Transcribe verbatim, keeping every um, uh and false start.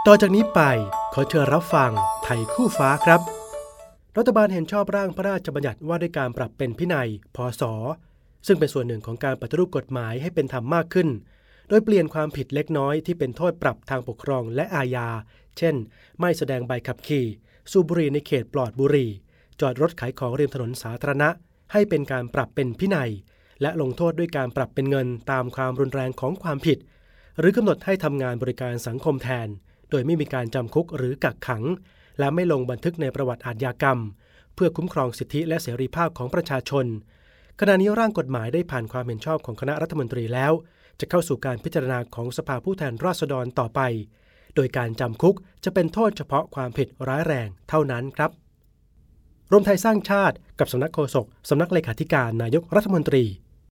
ต่อจากนี้ไปขอเชิญรับฟังไทยคู่ฟ้าครับรัฐบาลเห็นชอบร่างพระราชบัญญัติว่าด้วยการปรับเป็นพินัยพศซึ่งเป็นส่วนหนึ่งของการปฏิรูปกฎหมายให้เป็นธรรมมากขึ้นโดยเปลี่ยนความผิดเล็กน้อยที่เป็นโทษปรับทางปกครองและอาญาเช่นไม่แสดงใบขับขี่สูบบุหรี่ในเขตปลอดบุหรี่จอดรถขายของริมถนนสาธารณะให้เป็นการปรับเป็นพินัยและลงโทษด้วยการปรับเป็นเงินตามความรุนแรงของความผิดหรือกำหนดให้ทำงานบริการสังคมแทนโดยไม่มีการจำคุกหรือกักขังและไม่ลงบันทึกในประวัติอาชญากรรมเพื่อคุ้มครองสิทธิและเสรีภาพของประชาชนขณะนี้ร่างกฎหมายได้ผ่านความเห็นชอบของคณะรัฐมนตรีแล้วจะเข้าสู่การพิจารณาของสภาผู้แทนราษฎรต่อไปโดยการจำคุกจะเป็นโทษเฉพาะความผิดร้ายแรงเท่านั้นครับรวมไทยสร้างชาติกับสำนักโฆษกสำนักเลขาธิการนายกรัฐมนตรี